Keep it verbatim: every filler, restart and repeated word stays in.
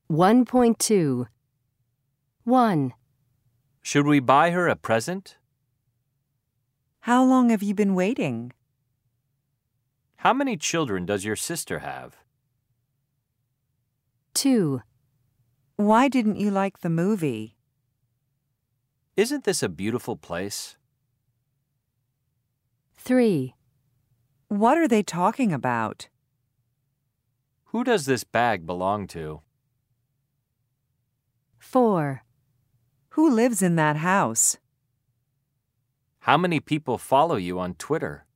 one point two. one. Should we buy her a present? How long have you been waiting? How many children does your sister have? two. Why didn't you like the movie? Isn't this a beautiful place? three. What are they talking about? Who does this bag belong to? four. Who lives in that house? How many people follow you on Twitter?